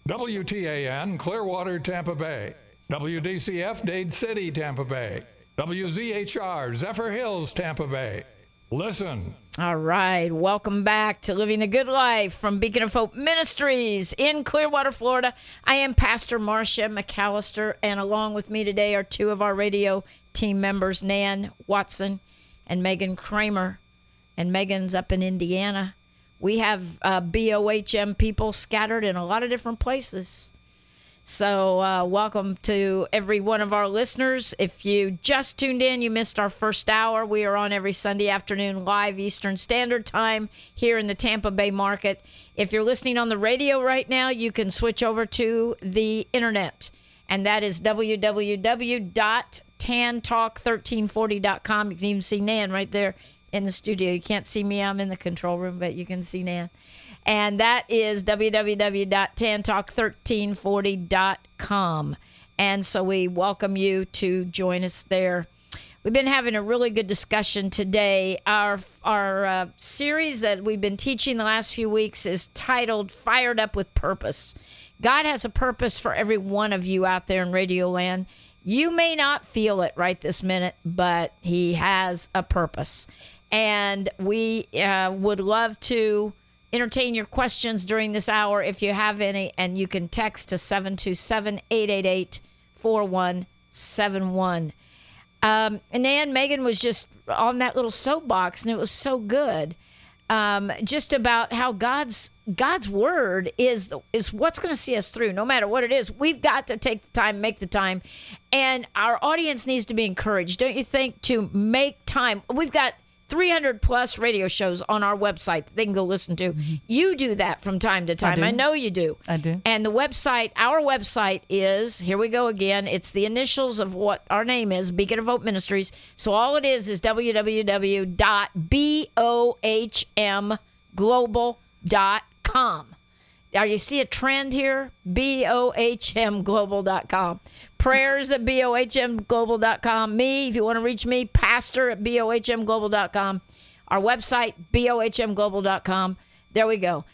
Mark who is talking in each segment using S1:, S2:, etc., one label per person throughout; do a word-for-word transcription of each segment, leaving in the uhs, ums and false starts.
S1: W T A N, Clearwater, Tampa Bay. W D C F, Dade City, Tampa Bay. W Z H R, Zephyr Hills, Tampa Bay. Listen.
S2: All right. Welcome back to Living a Good Life from Beacon of Hope Ministries in Clearwater, Florida. I am Pastor Marcia McAllister, and along with me today are two of our radio team members, Nan Watson and Megan Kramer. And Megan's up in Indiana. We have uh, B O H M people scattered in a lot of different places. So uh, welcome to every one of our listeners. If you just tuned in, you missed our first hour. We are on every Sunday afternoon live Eastern Standard Time here in the Tampa Bay market. If you're listening on the radio right now, you can switch over to the internet, and that is w w w dot tan talk thirteen forty dot com. You can even see Nan right there in the studio. You can't see me. I'm in the control room, but you can see Nan. And that is w w w dot tan talk thirteen forty dot com. And so we welcome you to join us there. We've been having a really good discussion today. Our our uh, series that we've been teaching the last few weeks is titled Fired Up with Purpose. God has a purpose for every one of you out there in Radio Land. You may not feel it right this minute, but he has a purpose. And we uh, would love to entertain your questions during this hour if you have any, and you can text to seven two seven, eight eight eight, four one seven one. Um, and Nan, Megan was just on that little soapbox, and it was so good, um, just about how God's God's word is is what's going to see us through, no matter what it is. We've got to take the time, make the time, and our audience needs to be encouraged, don't you think, to make time. We've got three hundred plus radio shows on our website that they can go listen to. Mm-hmm. You do that from time to time. I, I know you do.
S3: I do.
S2: And the website, our website is, here we go again, it's the initials of what our name is, Beacon of Hope Ministries. So all it is is w w w dot bohm global dot com. Now, you see a trend here? B O H M global dot com. Prayers at B O H M global dot com. Me, if you want to reach me, pastor at B O H M global dot com. Our website, B O H M global dot com. There we go.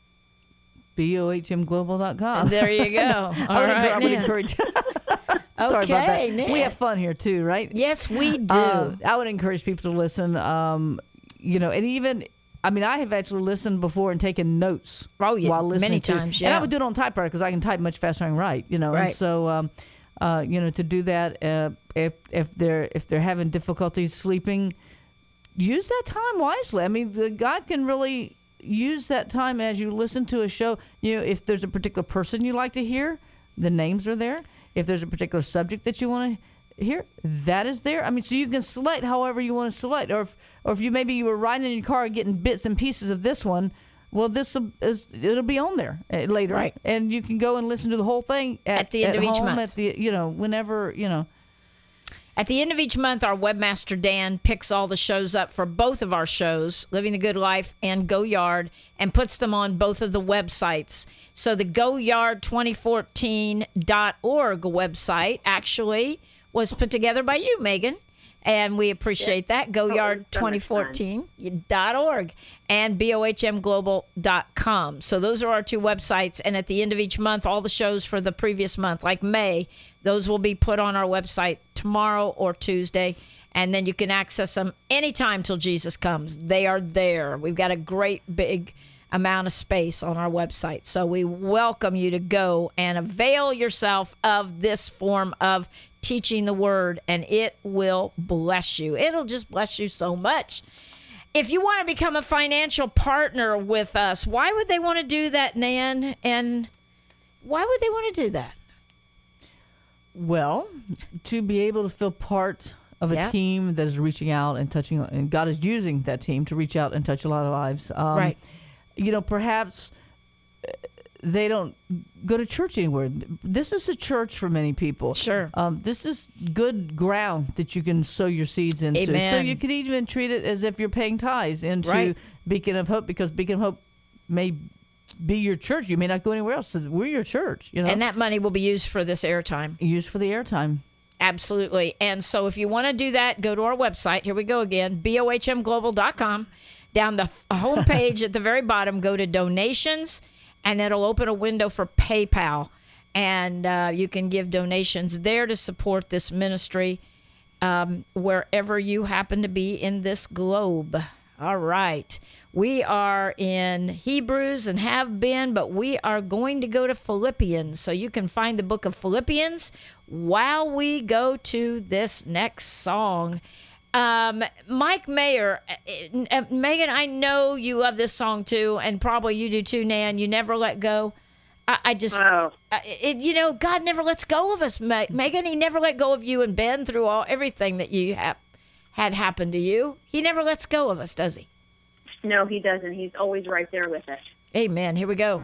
S3: B O H M global dot com.
S2: There you go. All
S3: I would,
S2: right,
S3: I would encourage. Sorry
S2: okay,
S3: about that.
S2: Nan.
S3: We have fun here too, right?
S2: Yes, we do.
S3: Uh, I would encourage people to listen. Um, you know, and even. I mean, I have actually listened before and taken notes
S2: oh, yeah,
S3: while listening
S2: many
S3: to
S2: times, yeah.
S3: And I would do it on typewriter because I can type much faster than I can write, you know.
S2: Right.
S3: And so, um, uh, you know, to do that, uh, if if they're if they're having difficulties sleeping, use that time wisely. I mean, the, God can really use that time as you listen to a show. You know, if there's a particular person you like to hear, the names are there. If there's a particular subject that you want to hear, that is there. I mean, so you can select however you want to select, or if Or if you maybe you were riding in your car getting bits and pieces of this one, well, this is it'll be on there later,
S2: right?
S3: And you can go and listen to the whole thing at,
S2: at the end
S3: at
S2: of each
S3: home,
S2: month.
S3: At the you know whenever you know.
S2: At the end of each month, our webmaster Dan picks all the shows up for both of our shows, Living the Good Life and Go Yard, and puts them on both of the websites. So the go yard twenty fourteen dot org website actually was put together by you, Megan. And we appreciate yeah. that. go yard twenty fourteen dot org and B O H M global dot com. So those are our two websites. And at the end of each month, all the shows for the previous month, like May, those will be put on our website tomorrow or Tuesday. And then you can access them anytime till Jesus comes. They are there. We've got a great big amount of space on our website. So we welcome you to go and avail yourself of this form of teaching the word, and it will bless you. It'll just bless you so much. If you want to become a financial partner with us, why would they want to do that, Nan? And why would they want to do that?
S3: Well, to be able to feel part of a
S2: yeah.
S3: team that is reaching out and touching, and God is using that team to reach out and touch a lot of lives. Um,
S2: right.
S3: You know, perhaps they don't go to church anywhere. This is a church for many people.
S2: Sure.
S3: Um, this is good ground that you can sow your seeds into.
S2: Amen.
S3: So you could even treat it as if you're paying tithes into
S2: right.
S3: Beacon of Hope, because Beacon of Hope may be your church. You may not go anywhere else. So we're your church, you know.
S2: And that money will be used for this airtime.
S3: Used for the airtime.
S2: Absolutely. And so if you want to do that, go to our website. Here we go again, B O H M global dot com. Down the home page at the very bottom, go to donations, and it'll open a window for PayPal. And uh, you can give donations there to support this ministry um, wherever you happen to be in this globe. All right. We are in Hebrews and have been, but we are going to go to Philippians. So you can find the book of Philippians while we go to this next song. Um, Mike Mayer, uh, uh, Megan, I know you love this song too, and probably you do too, Nan. You Never Let Go. I, I just,
S4: oh.
S2: uh, it, you know, God never lets go of us, Ma- Megan. He never let go of you and Ben through all everything that you have had happen to you. He never lets go of us, does he?
S4: No, he doesn't. He's always right there with us.
S2: Amen. Here we go.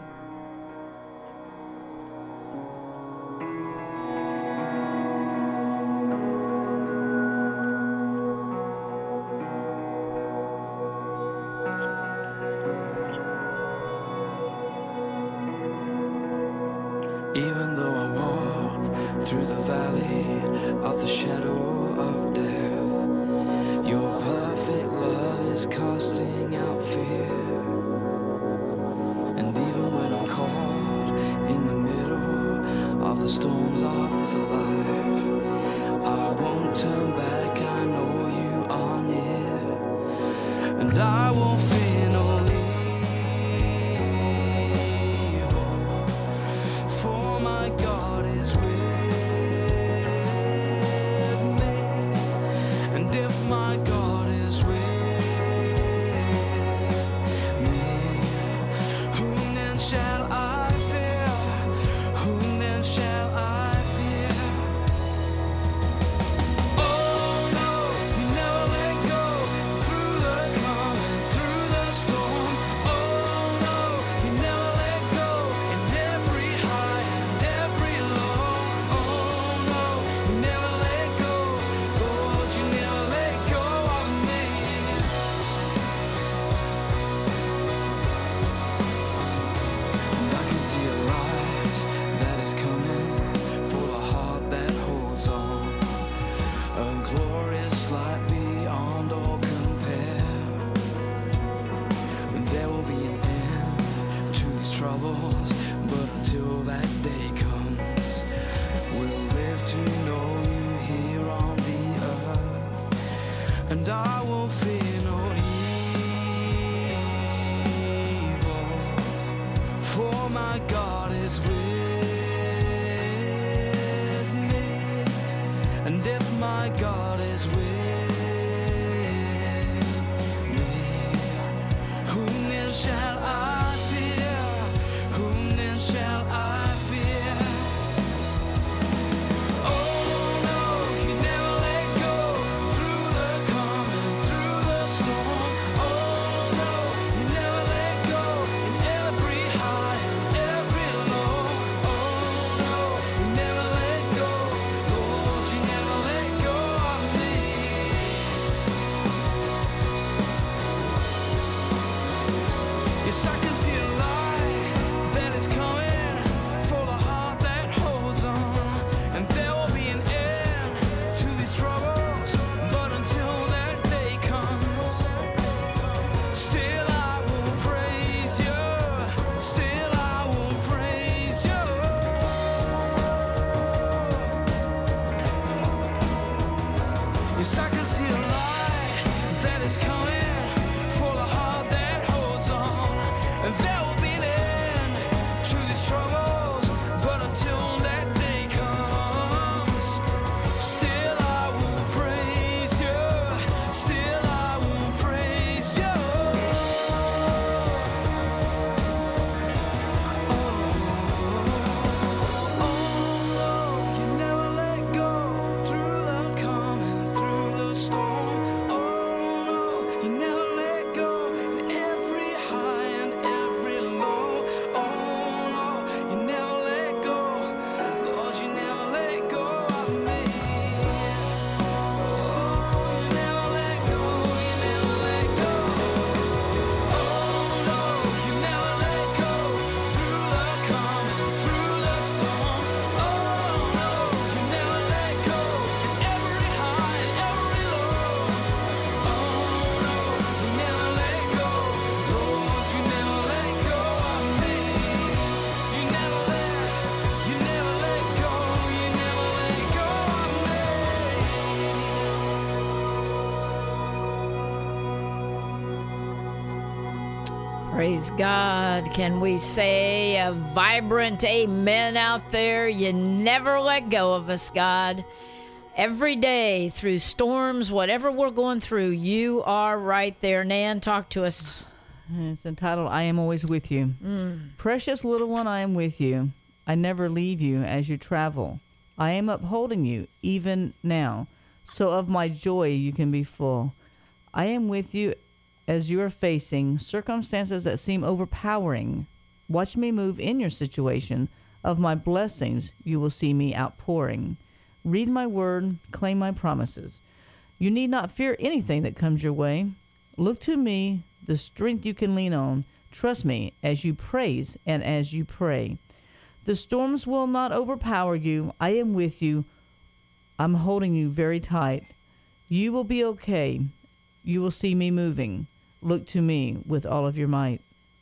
S5: Even though I walk through the valley of the shadow of death, your perfect love is casting out fear. And even when I'm caught in the middle of the storms of this life, I won't turn back, I know you are near. And I won't fear no evil, for my God is with me. And if my God is with me, whom then shall I fear? Whom then shall I fear? Oh,
S2: Praise God. Can we say a vibrant amen out there? You never let go of us, God. Every day, through storms, whatever we're going through, you are right there. Nan, talk to us.
S3: It's entitled, I Am Always With You. Mm. Precious little one, I am with you. I never leave you as you travel. I am upholding you, even now. So of my joy you can be full. I am with you as you are facing circumstances that seem overpowering. Watch me move in your situation. Of my blessings you will see me outpouring. Read my word, claim my promises. You need not fear anything that comes your way. Look to me, the strength you can lean on. Trust me as you praise and as you pray. The storms will not overpower you. I am with you. I'm holding you very tight. You will be okay. You will see me moving. Look to me with all of your might.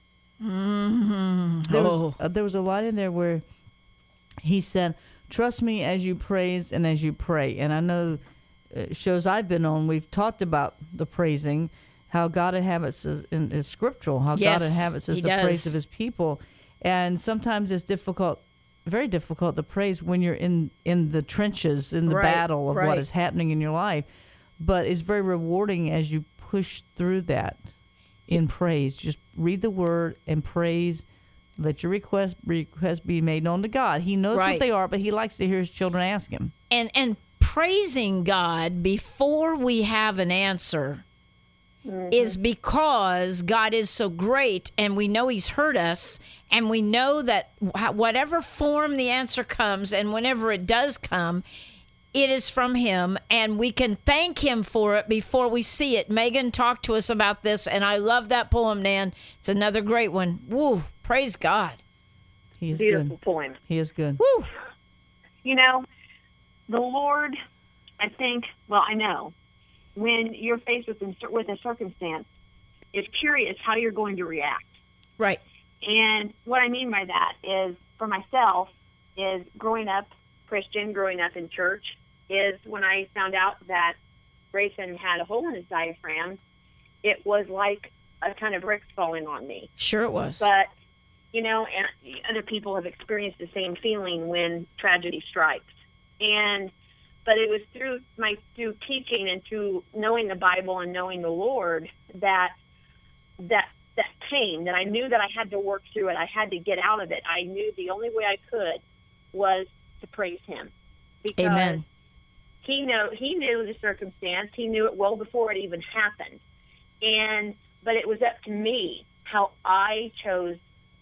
S2: Mm-hmm.
S3: There,
S2: oh.
S3: was, uh, there was a line in there where he said, trust me as you praise and as you pray. And I know uh, shows I've been on, we've talked about the praising, how God inhabits is, in, is scriptural, how
S2: Yes,
S3: God inhabits is
S2: he
S3: the
S2: does.
S3: praise of his people. And sometimes it's difficult, very difficult to praise when you're in, in the trenches, in the
S2: Right,
S3: battle of
S2: right.
S3: what is happening in your life. But it's very rewarding as you push through that in praise. Just read the word and praise. Let your request request be made known to God. He knows
S2: Right.
S3: what they are, but he likes to hear his children ask him.
S2: And and praising God before we have an answer is because God is so great, and we know he's heard us, and we know that wh- whatever form the answer comes, and whenever it does come, it is from him, and we can thank him for it before we see it. Megan talked to us about this, and I love that poem, Nan. It's another great one. Woo, praise God.
S3: He is
S4: Beautiful
S3: good.
S4: poem.
S3: He is good.
S2: Woo.
S4: You know, the Lord, I think, well, I know, when you're faced with, with a circumstance, is curious how you're going to react.
S2: Right.
S4: And what I mean by that is, for myself, is growing up Christian, growing up in church, is when I found out that Grayson had a hole in his diaphragm, it was like a ton of bricks falling on me.
S2: Sure it was.
S4: But, you know, and other people have experienced the same feeling when tragedy strikes. And, but it was through my, through teaching and through knowing the Bible and knowing the Lord that, that, that came, that I knew that I had to work through it. I had to get out of it. I knew the only way I could was to praise him. Because
S2: Amen.
S4: he know he knew the circumstance. He knew it well before it even happened. And, but it was up to me how I chose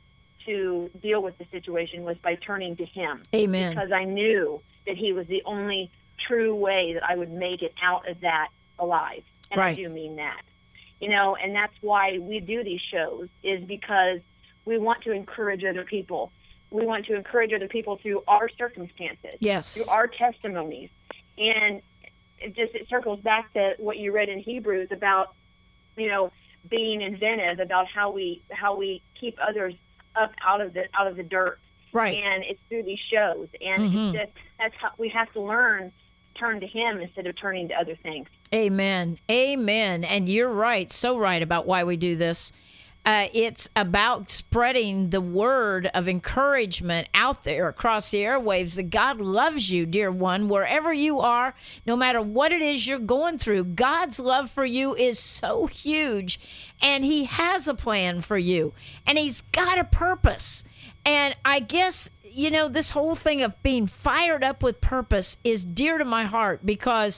S4: to deal with the situation was by turning to him.
S2: Amen.
S4: Because I knew that he was the only true way that I would make it out of that alive. And
S2: Right.
S4: I do mean that. You know, and that's why we do these shows, is because we want to encourage other people. We want to encourage other people through our circumstances,
S2: Yes.
S4: through our testimonies. And it just, it circles back to what you read in Hebrews about, you know, being inventive, about how we, how we keep others up out of the, out of the dirt.
S2: Right.
S4: And it's through these shows. And
S2: Mhm.
S4: it's just, that's how we have to learn to turn to him instead of turning to other things.
S2: Amen. Amen. And you're right, so right about why we do this. Uh, it's about spreading the word of encouragement out there across the airwaves that God loves you, dear one, wherever you are, no matter what it is you're going through. God's love for you is so huge, and he has a plan for you, and he's got a purpose. And I guess, you know, this whole thing of being fired up with purpose is dear to my heart, because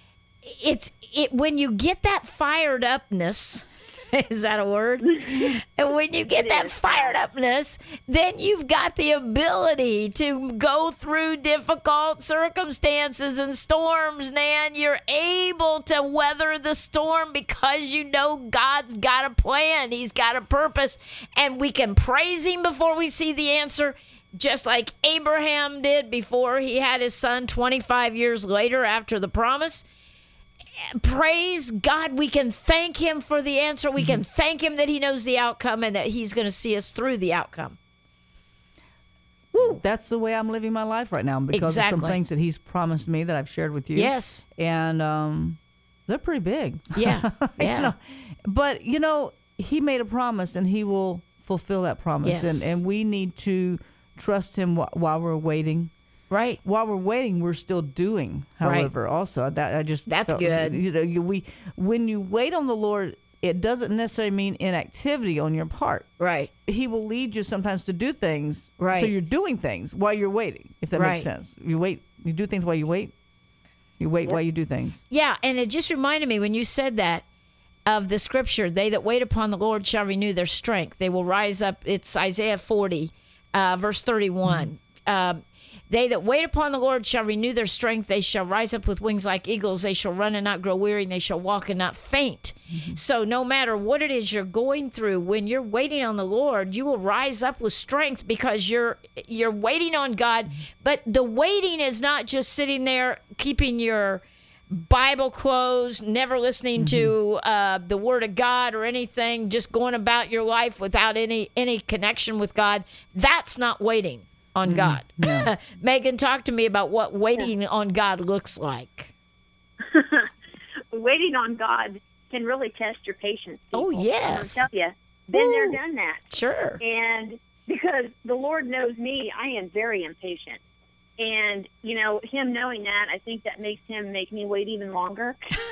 S2: it's it when you get that fired upness. Is that a word? And when you get that fired upness, then you've got the ability to go through difficult circumstances and storms, Nan. You're able to weather the storm because you know God's got a plan. He's got a purpose. And we can praise him before we see the answer, just like Abraham did before he had his son twenty-five years later after the promise. Praise God. We can thank him for the answer. We can thank him that he knows the outcome and that he's going to see us through the outcome. Woo.
S3: That's the way I'm living my life right now because of
S2: Exactly.
S3: some things that he's promised me that I've shared with you.
S2: Yes.
S3: And um, they're pretty big.
S2: Yeah.
S3: You
S2: Yeah.
S3: know, but, you know, he made a promise, and he will fulfill that promise.
S2: Yes.
S3: And, and we need to trust him wh- while we're waiting.
S2: Right.
S3: While we're waiting, we're still doing.
S2: Right.
S3: However, also that I just
S2: That's
S3: felt-
S2: good.
S3: You know, you, we when you wait on the Lord, it doesn't necessarily mean inactivity on your part.
S2: Right.
S3: He will lead you sometimes to do things.
S2: Right.
S3: So you're doing things while you're waiting. If that
S2: Right.
S3: makes sense. You wait. You do things while you wait. You wait while you do things.
S2: Yeah, and it just reminded me when you said that of the scripture, they that wait upon the Lord shall renew their strength. They will rise up. It's Isaiah forty, uh, verse thirty-one.
S3: Mm-hmm.
S2: Um, they that wait upon the Lord shall renew their strength. They shall rise up with wings like eagles. They shall run and not grow weary, and they shall walk and not faint.
S3: Mm-hmm.
S2: So no matter what it is you're going through, when you're waiting on the Lord, you will rise up with strength because you're you're waiting on God. But the waiting is not just sitting there keeping your Bible closed, never listening to uh, the Word of God or anything, just going about your life without any any connection with God. That's not waiting on God. Megan, talk to me about what waiting on God looks like.
S4: Waiting on God can really test your patience.
S2: Oh,
S4: people.
S2: yes.
S4: I'll tell you, been there,
S2: Woo.
S4: done that.
S2: Sure.
S4: And because the Lord knows me, I am very impatient. And, you know, him knowing that, I think that makes him make me wait even longer.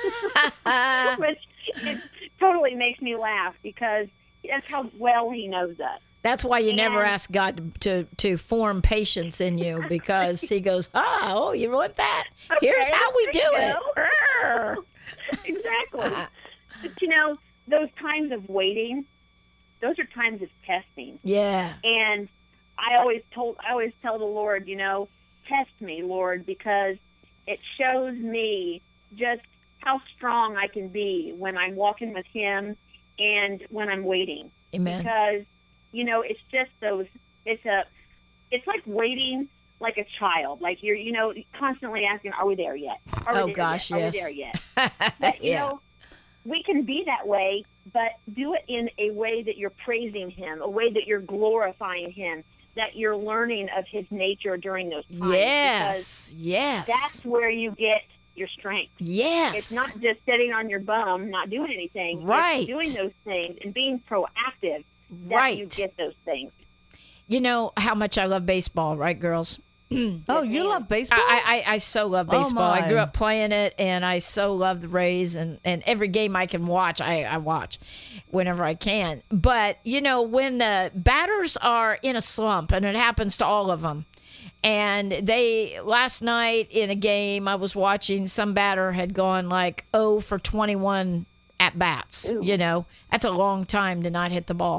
S4: Which it totally makes me laugh because that's how well he knows us.
S2: That's why you never
S4: And-
S2: ask God to, to, to form patience in you, because he goes, ah, oh, you want that? Here's
S4: Okay,
S2: how we do
S4: there you
S2: it. Arr.
S4: Exactly. But, you know, those times of waiting, those are times of testing.
S2: Yeah.
S4: And I always told, I always tell the Lord, you know, test me, Lord, because it shows me just how strong I can be when I'm walking with him and when I'm waiting.
S2: Amen.
S4: Because, you know, it's just those, it's a, it's like waiting like a child. Like you're, you know, constantly asking, are we there yet? Are we
S2: Oh,
S4: there
S2: gosh,
S4: yet? Are
S2: yes.
S4: we there yet? But, you
S2: Yeah.
S4: know, we can be that way, but do it in a way that you're praising him, a way that you're glorifying him, that you're learning of his nature during those times.
S2: Yes. Yes.
S4: Because that's where you get your strength.
S2: yes.
S4: It's not just sitting on your bum, not doing anything. It's
S2: Right.
S4: doing those things and being proactive that
S2: right.
S4: you get those things.
S2: You know how much I love baseball, right, girls?
S3: Oh, you love baseball?
S2: I, I, I so love
S3: Oh,
S2: baseball. I grew
S3: my.
S2: up playing it, and I so love the Rays, and, and every game I can watch, I, I watch whenever I can. But, you know, when the batters are in a slump, and it happens to all of them, and they, last night in a game I was watching, some batter had gone like oh for twenty-one at bats. You know, that's a long time to not hit the ball.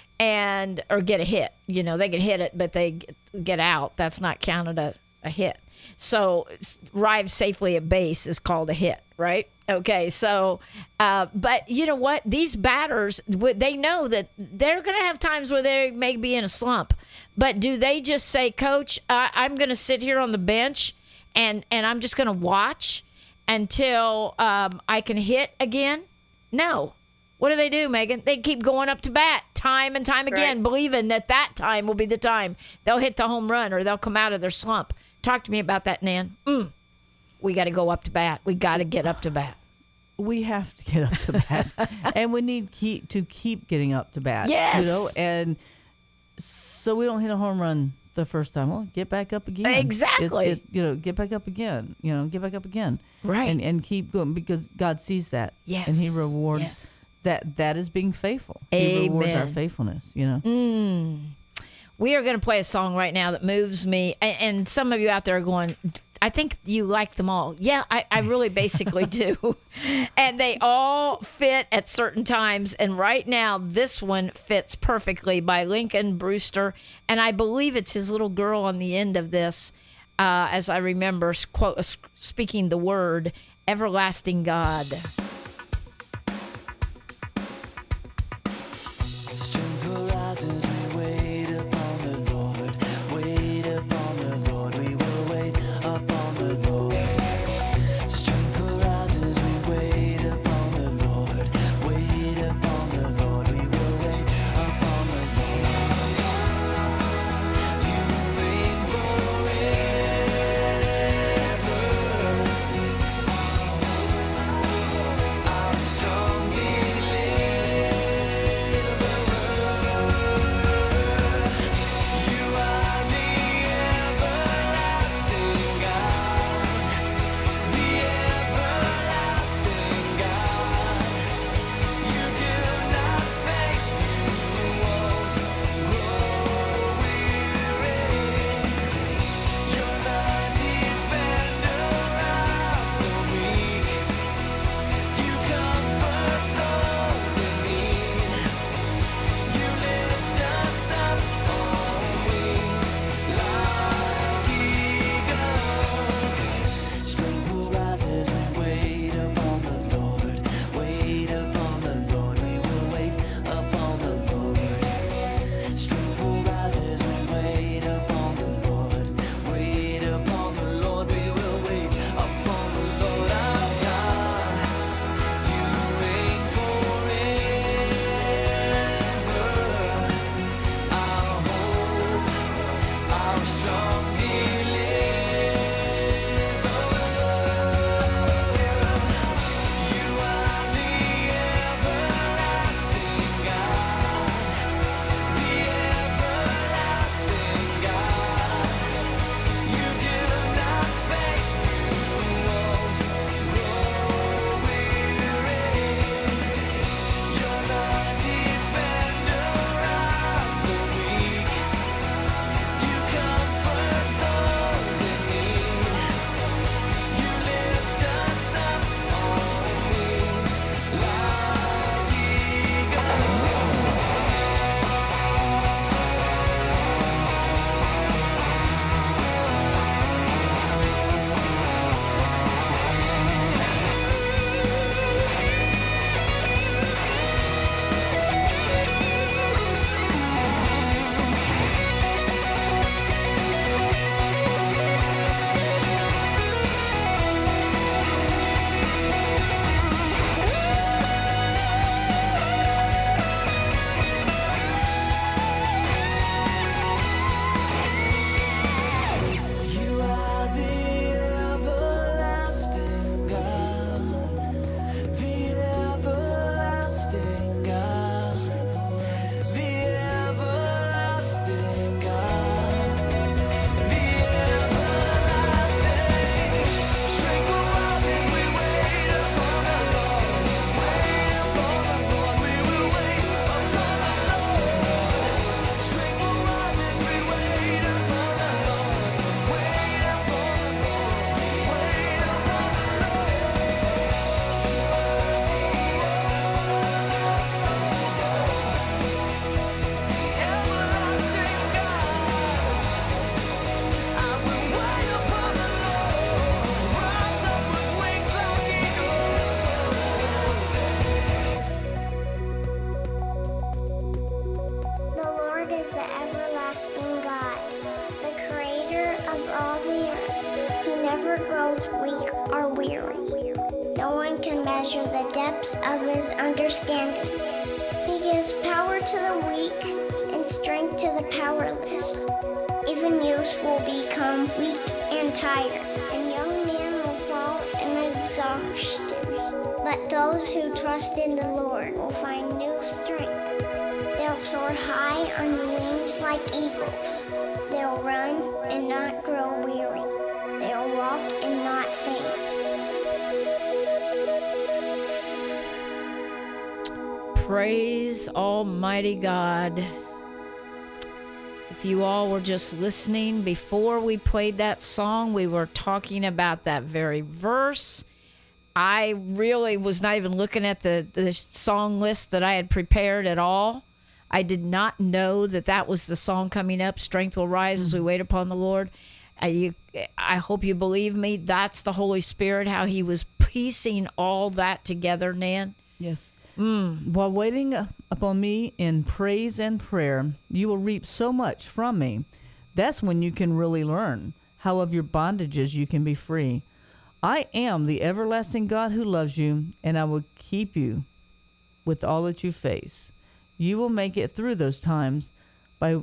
S2: And or get a hit. You know, they can hit it, but they get- get out. That's not counted a, a hit. So s- arrive safely at base is called a hit, right? Okay, so, uh, but you know what? These batters, w- they know that they're going to have times where they may be in a slump. But do they just say, Coach, I I'm going to sit here on the bench and, and I'm just going to watch until um, I can hit again? No. What do they do, Megan? They keep going up to bat time and time again,
S4: Right.
S2: believing that that time will be the time they'll hit the home run or they'll come out of their slump. Talk to me about that, Nan. Mm. We got to go up to bat. We got to get up to bat.
S3: We have to get up to bat, and we need keep, to keep getting up to bat.
S2: Yes.
S3: you know, and so we don't hit a home run the first time. Well, get back up again.
S2: Exactly.
S3: It's- it- you know, get back up again. You know, get back up again.
S2: Right.
S3: And and keep going because God sees that.
S2: Yes.
S3: And He rewards
S2: Yes.
S3: that. That is being faithful. He rewards our
S2: Amen. Mm.
S3: faithfulness. You know.
S2: We are going to play a song right now that moves me. And, and some of you out there are going, I think you like them all. Yeah, I, I really basically do. And they all fit at certain times. And right now, this one fits perfectly by Lincoln Brewster. And I believe it's his little girl on the end of this, uh, as I remember, quote, uh, speaking the word, everlasting God.
S5: Strength rises, we wait upon the Lord. Wait upon the Lord, we will wait upon the Lord. Strength rises, we wait upon the Lord. Wait upon the Lord, we will wait upon the Lord. You reign forever.
S6: never grows weak or weary. No one can measure the depths of his understanding. He gives power to the weak and strength to the powerless. Even youths will become weak and tired, and young men will fall in exhaustion. But those who trust in the Lord will find new strength. They'll soar high on wings like eagles. They'll run and not grow weary. They'll walk and not faint.
S2: Praise Almighty God. If you all were just listening, before we played that song, we were talking about that very verse. I really was not even looking at the, the song list that I had prepared at all. I did not know that that was the song coming up, Strength Will Rise as We Wait Upon the Lord. Uh, you, I hope you believe me. That's the Holy Spirit, how he was piecing all that together, Nan.
S3: Yes.
S2: Mm.
S3: While waiting upon me in praise and prayer, you will reap so much from me. That's when you can really learn how of your bondages you can be free. I am the everlasting God who loves you, and I will keep you with all that you face. You will make it through those times by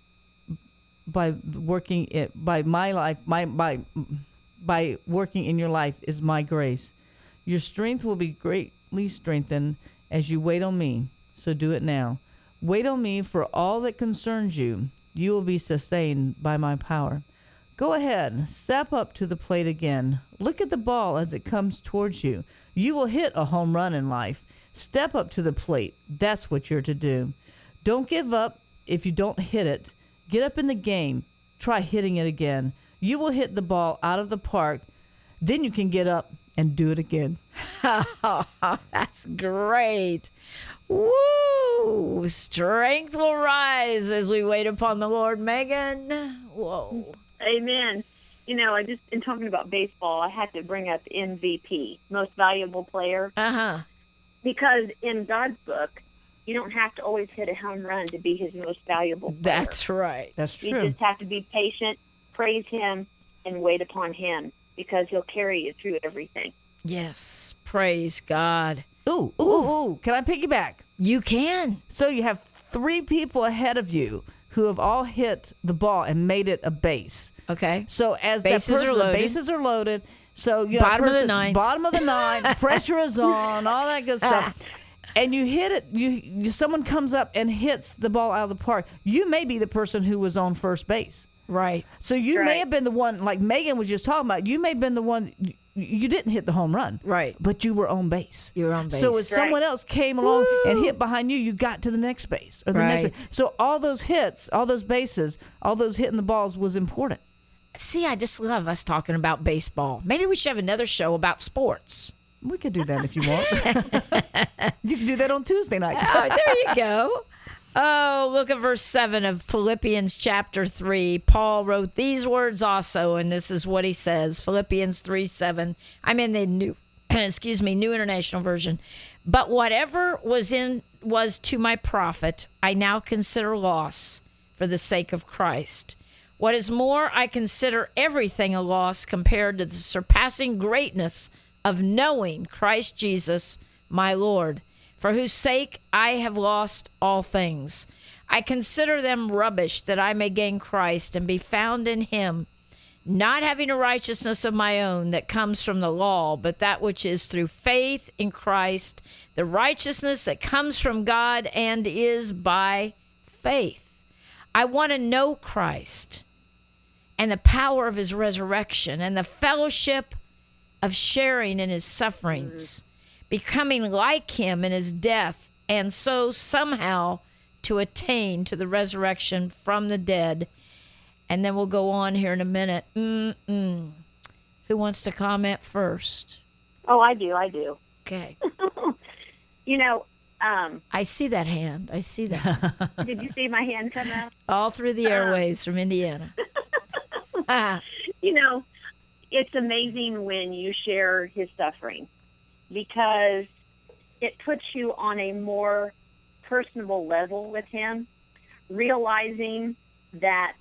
S3: by working it by my life my by by working in your life is my grace. Your strength will be greatly strengthened as you wait on me. So do it now. Wait on me for all that concerns you. You will be sustained by my power. Go ahead, step up to the plate again. Look at the ball as it comes towards you. You will hit a home run in life. Step up to the plate. That's what you're to do. Don't give up if you don't hit it. Get up in the game. Try hitting it again. You will hit the ball out of the park. Then you can get up and do it again.
S2: That's great. Woo! Strength will rise as we wait upon the Lord. Megan, whoa.
S4: Amen. You know, I just, in talking about baseball, I had to bring up M V P, most valuable player.
S2: Uh-huh.
S4: Because in God's book, you don't have to always hit a home run to be his most valuable player.
S2: That's right.
S3: That's
S4: You
S3: true.
S4: just have to be patient, praise him, and wait upon him, because he'll carry you through everything.
S2: Yes. Praise God.
S3: Ooh, ooh, ooh, ooh. Can I piggyback?
S2: You can.
S3: So you have three people ahead of you who have all hit the ball and made it a base.
S2: Okay.
S3: So as
S2: Bases
S3: that person,
S2: are loaded.
S3: the bases are loaded. So you know,
S2: Bottom of the
S3: person-
S2: ninth.
S3: Bottom of the ninth. Pressure is on. All that good stuff. And you hit it. You, you someone comes up and hits the ball out of the park. You may be the person who was on first base.
S2: Right.
S3: So you may
S4: Right.
S3: have been the one, like Megan was just talking about. You may have been the one. You, you didn't hit the home run.
S2: Right.
S3: But you were on base.
S2: You were on base.
S3: So as
S4: Right.
S3: someone else came along and hit behind you, you got to the next base or the next
S2: Right.
S3: base. So all those hits, all those bases, all those hitting the balls was important.
S2: See, I just love us talking about baseball. Maybe we should have another show about sports.
S3: We could do that if you want. You can do that on Tuesday nights.
S2: Oh, there you go. Oh, look at verse seven of Philippians chapter three. Paul wrote these words also, and this is what he says. Philippians three seven. I'm in the new, excuse me, New International Version. But whatever was in was to my profit, I now consider loss for the sake of Christ. What is more, I consider everything a loss compared to the surpassing greatness of knowing Christ Jesus, my Lord, for whose sake I have lost all things. I consider them rubbish, that I may gain Christ and be found in him, not having a righteousness of my own that comes from the law, but that which is through faith in Christ, the righteousness that comes from God and is by faith. I want to know Christ and the power of his resurrection and the fellowship of sharing in his sufferings, becoming like him in his death, and so somehow to attain to the resurrection from the dead. And then we'll go on here in a minute. Mm-mm. Who wants to comment first?
S4: Oh, I do, I do.
S2: Okay.
S4: You know, um,
S2: I see that hand. I see that.
S4: did you see my hand come out?
S2: All through the airways from Indiana. Ah,
S4: You know, it's amazing when you share his suffering, because it puts you on a more personable level with him, realizing that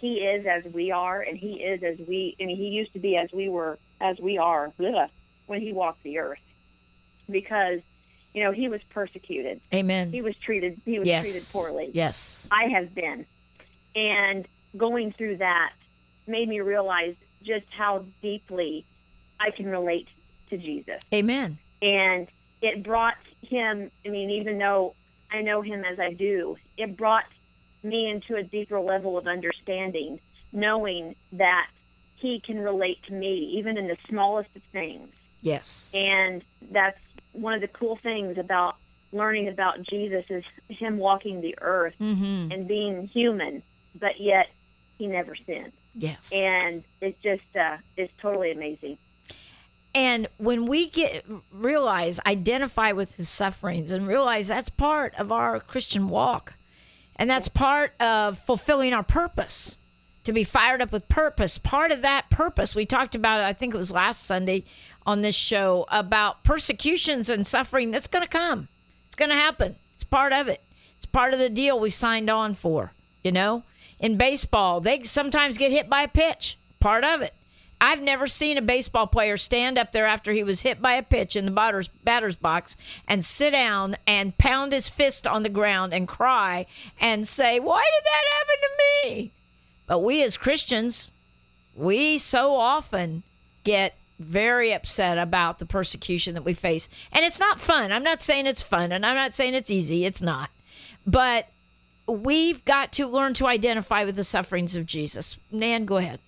S4: he is as we are, and he is as we, I mean, he used to be as we were, as we are ugh, when he walked the earth. Because, you know, he was persecuted.
S2: Amen.
S4: He was treated, he was
S2: Yes.
S4: treated poorly.
S2: Yes.
S4: I have been. And going through that made me realize just how deeply I can relate to Jesus.
S2: Amen.
S4: And it brought him, I mean, even though I know him as I do, it brought me into a deeper level of understanding, knowing that he can relate to me, even in the smallest of things.
S2: Yes.
S4: And that's one of the cool things about learning about Jesus is him walking the earth
S2: Mm-hmm.
S4: and being human, but yet he never sinned.
S2: Yes.
S4: And it's just, uh, it's totally amazing.
S2: And when we get realize, identify with his sufferings and realize that's part of our Christian walk, and that's part of fulfilling our purpose, to be fired up with purpose. Part of that purpose, we talked about it, I think it was last Sunday on this show, about persecutions and suffering that's going to come. It's going to happen. It's part of it. It's part of the deal we signed on for, you know? In baseball, they sometimes get hit by a pitch. Part of it. I've never seen a baseball player stand up there after he was hit by a pitch in the batter's, batter's box and sit down and pound his fist on the ground and cry and say, why did that happen to me? But we as Christians, we so often get very upset about the persecution that we face. And it's not fun. I'm not saying it's fun, and I'm not saying it's easy. It's not. But we've got to learn to identify with the sufferings of Jesus. Nan, go ahead.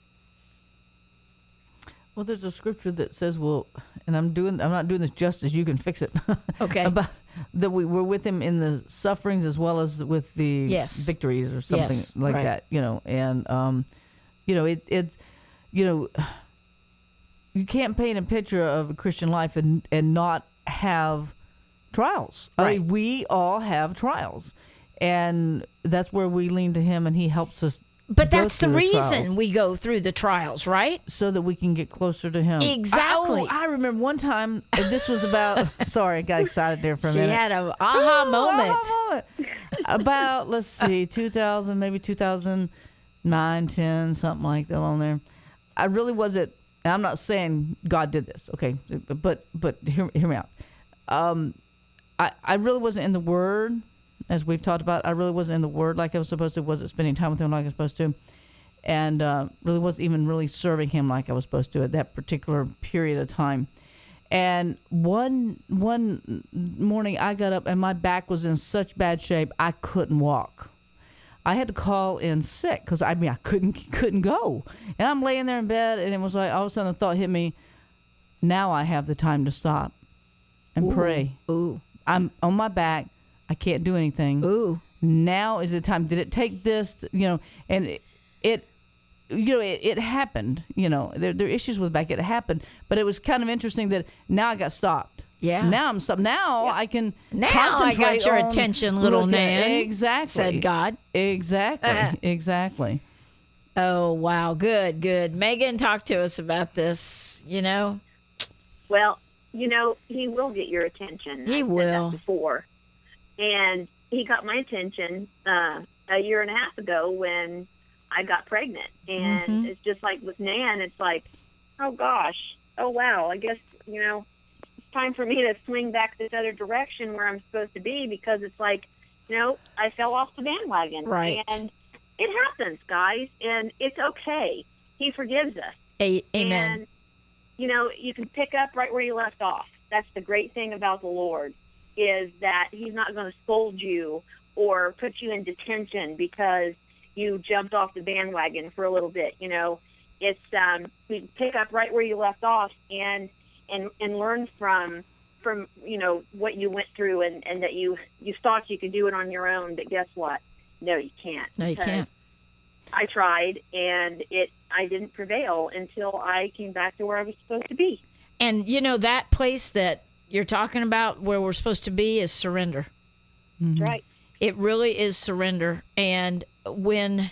S3: Well, there's a scripture that says, "Well," and I'm doing, I'm not doing this justice. You can fix it.
S2: Okay.
S3: About that we were with him in the sufferings as well as with the
S2: Yes.
S3: victories or something
S2: Yes,
S3: like
S2: right.
S3: that. You know, and um, you know, it it's, you know, you can't paint a picture of a Christian life and and not have trials. I
S2: Right.
S3: mean, we all have trials, and that's where we lean to him, and he helps us.
S2: But
S3: go
S2: that's the
S3: through
S2: reason
S3: trials.
S2: we go through the trials, right?
S3: So that we can get closer to him.
S2: Exactly.
S3: Oh, I remember one time, this was about, sorry, I got excited there for a
S2: She
S3: minute.
S2: had an aha
S3: Ooh,
S2: moment.
S3: aha moment. About, let's see, two thousand, maybe two thousand nine, ten, something like that on there. I really wasn't, and I'm not saying God did this, okay, but but hear, hear me out. Um, I, I really wasn't in the Word. As we've talked about, I really wasn't in the Word like I was supposed to. Wasn't spending time with Him like I was supposed to, and uh, really wasn't even really serving Him like I was supposed to at that particular period of time. And one one morning, I got up and my back was in such bad shape I couldn't walk. I had to call in sick because I mean I couldn't couldn't go. And I'm laying there in bed, and it was like all of a sudden the thought hit me. Now I have the time to stop and pray.
S2: Ooh.
S3: I'm on my back. I can't do anything.
S2: Ooh.
S3: Now is the time. Did it take this, you know, and it, it you know, it, it happened, you know, there, there are issues with back. It happened, but it was kind of interesting that now I got stopped.
S2: Yeah.
S3: Now I'm stopped. Now I can
S2: Now I
S3: concentrate
S2: got your
S3: on
S2: attention, little
S3: looking-
S2: Nan,
S3: Exactly.
S2: said God.
S3: Exactly. Exactly.
S2: Oh, wow. Good, good. Megan, talk to us about this, you know.
S4: Well, you know, he will get your attention.
S2: He
S4: I've said
S2: will.
S4: that before. And he got my attention uh, a year and a half ago when I got pregnant. And
S2: Mm-hmm.
S4: it's just like with Nan, it's like, oh, gosh, oh, wow, I guess, you know, it's time for me to swing back this other direction where I'm supposed to be because it's like, you know, I fell off the bandwagon.
S2: Right.
S4: And it happens, guys, and it's okay. He forgives us.
S2: A- amen.
S4: And, you know, you can pick up right where you left off. That's the great thing about the Lord, is that he's not going to scold you or put you in detention because you jumped off the bandwagon for a little bit. You know, it's um, you can pick up right where you left off and and and learn from from you know what you went through and, and that you you thought you could do it on your own, but guess what? No, you can't.
S2: No, you
S4: Because
S2: can't.
S4: I tried and it I didn't prevail until I came back to where I was supposed to be.
S2: And, you know, that place that you're talking about where we're supposed to be is surrender.
S4: That's right.
S2: It really is surrender. And when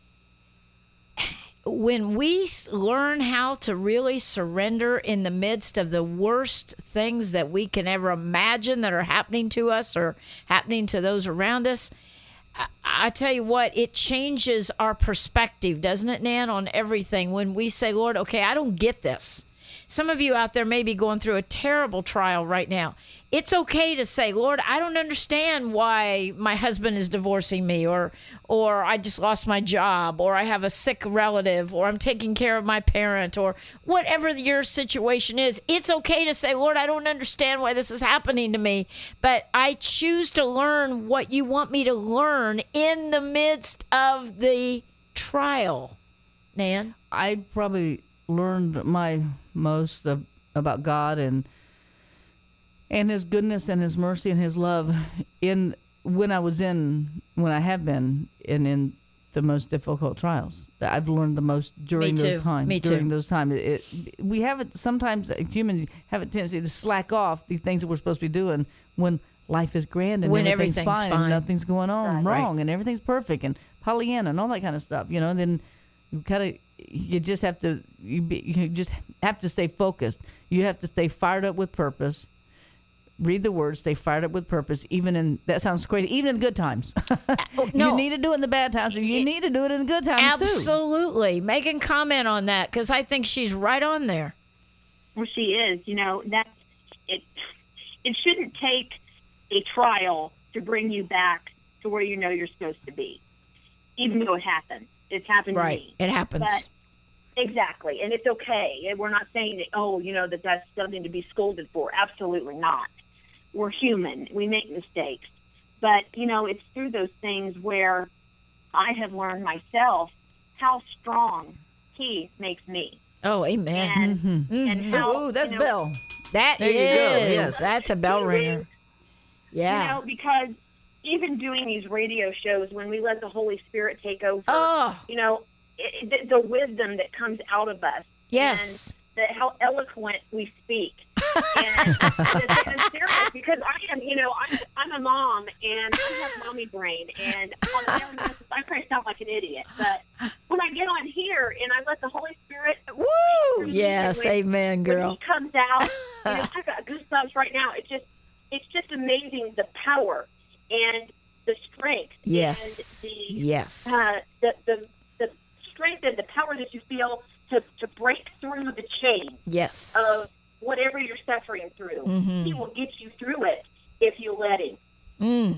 S2: when we s- learn how to really surrender in the midst of the worst things that we can ever imagine that are happening to us or happening to those around us, I tell you what, it changes our perspective, doesn't it, Nan, on everything when we say, Lord, okay, I don't get this. Some of you out there may be going through a terrible trial right now. It's okay to say, Lord, I don't understand why my husband is divorcing me, or or I just lost my job, or I have a sick relative, or I'm taking care of my parent, or whatever your situation is. It's okay to say, Lord, I don't understand why this is happening to me, but I choose to learn what you want me to learn in the midst of the trial. Nan?
S3: I probably learned my most of, about God and and His goodness and His mercy and His love in when I was in when I have been in in the most difficult trials. I've learned the most during
S2: Me
S3: those
S2: too.
S3: times.
S2: Me
S3: during
S2: too.
S3: those times, it, it, we have it sometimes. Humans have a tendency to slack off the things that we're supposed to be doing when life is grand and
S2: When
S3: everything's,
S2: everything's
S3: fine,
S2: fine.
S3: and nothing's going on
S2: Right.
S3: wrong, and everything's perfect, and Pollyanna and all that kind of stuff. You know, and then you kind of you just have to you, be, you just have to stay focused. You have to stay fired up with purpose. Read the word, stay fired up with purpose, even in, that sounds crazy, even in the good times.
S2: no.
S3: You need to do it in the bad times, or you need to do it in the good times, too.
S2: Absolutely. Megan, comment on that, because I think she's right on there.
S4: Well, she is. You know, that's it. It shouldn't take a trial to bring you back to where you know you're supposed to be, even though it happened. It's happened
S2: Right.
S4: to me.
S2: It happens.
S4: But exactly, and it's okay. And we're not saying that, oh, you know, that that's something to be scolded for. Absolutely not. We're human. We make mistakes. But, you know, it's through those things where I have learned myself how strong He makes me.
S2: Oh, amen.
S4: And,
S3: Mm-hmm.
S4: and how,
S3: Ooh, that's
S4: you know,
S3: Bell.
S2: That
S3: There you go,
S2: is.
S3: yes.
S2: That's a bell ringer. Yeah.
S4: You know, because even doing these radio shows, when we let the Holy Spirit take over,
S2: Oh.
S4: you know, it, the, the wisdom that comes out of us.
S2: Yes.
S4: And the, how eloquent we speak. And I'm serious because I am, you know, I'm, I'm a mom and I have mommy brain. And on my own basis, I probably sound like an idiot. But when I get on here and I let the Holy Spirit,
S2: Woo! Yes,
S4: when,
S2: amen,
S4: when
S2: girl.
S4: He comes out, you know, I got goosebumps right now. It just, it's just amazing the power and the strength.
S2: Yes.
S4: And the,
S2: Yes.
S4: Uh, the, the the strength and the power that you feel to, to break through the chain
S2: Yes.
S4: of whatever you're suffering through.
S2: Mhm.
S4: He will get you through it if you let Him.
S2: Mm.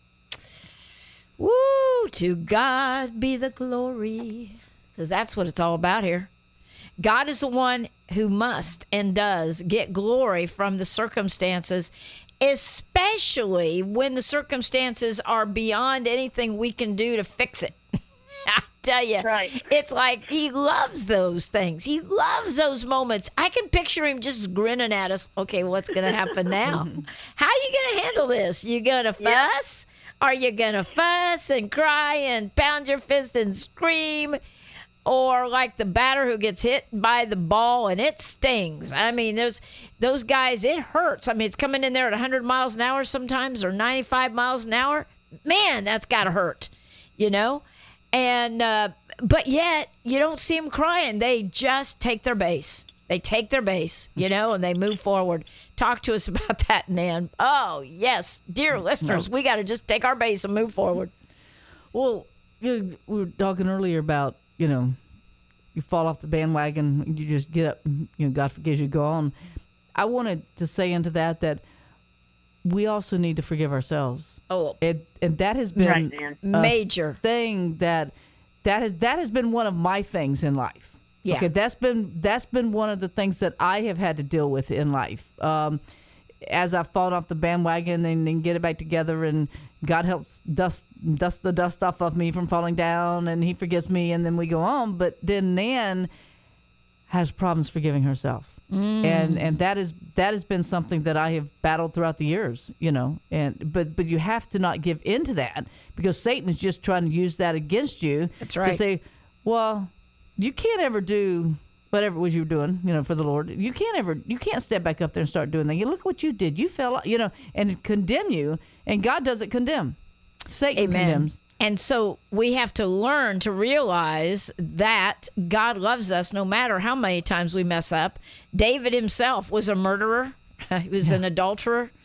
S2: Woo! To God be the glory. Because that's what it's all about here. God is the one who must and does get glory from the circumstances, especially when the circumstances are beyond anything we can do to fix it. I tell you,
S4: Right.
S2: it's like He loves those things. He loves those moments. I can picture Him just grinning at us. Okay, what's going to happen now? How are you going to handle this? You going to fuss? Are you going to fuss and cry and pound your fist and scream? Or like the batter who gets hit by the ball and it stings. I mean, there's those guys, it hurts. I mean, it's coming in there at one hundred miles an hour sometimes, or ninety-five miles an hour. Man, that's got to hurt, you know? And, uh, but yet, you don't see them crying. They just take their base. They take their base, you know, and they move forward. Talk to us about that, Nan. Oh, yes. Dear listeners, we got to just take our base and move forward.
S3: Well, you, we were talking earlier about, you know, you fall off the bandwagon, you just get up, and, you know, God forgives you, go on. I wanted to say into that that we also need to forgive ourselves.
S2: Oh,
S3: It, and that has been
S4: Right, man.
S3: a
S2: major.
S3: thing that that has that has been one of my things in life.
S2: Yeah.
S3: Okay, that's been that's been one of the things that I have had to deal with in life. Um, as I've fallen off the bandwagon and then get it back together, and God helps dust dust the dust off of me from falling down, and He forgives me, and then we go on. But then Nan has problems forgiving herself,
S2: Mm.
S3: and and that is that has been something that I have battled throughout the years, you know. And but but you have to not give in to that, because Satan is just trying to use that against you.
S2: That's
S3: To
S2: right.
S3: say, well, you can't ever do whatever it was you were doing, you know, for the Lord. You can't ever, you can't step back up there and start doing that. You look what you did. You fell, you know, and condemn you. And God doesn't condemn. Satan
S2: Amen.
S3: condemns.
S2: And so we have to learn to realize that God loves us no matter how many times we mess up. David himself was a murderer. He was an adulterer.